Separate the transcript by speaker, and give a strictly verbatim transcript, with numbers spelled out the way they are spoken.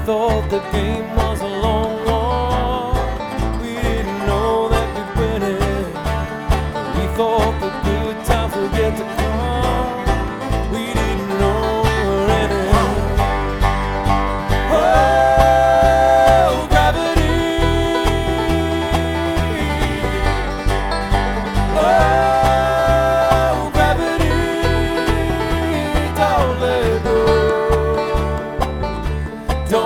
Speaker 1: thought the game was a long one. We didn't know that we'd win it. We thought the good times would yet to come. We didn't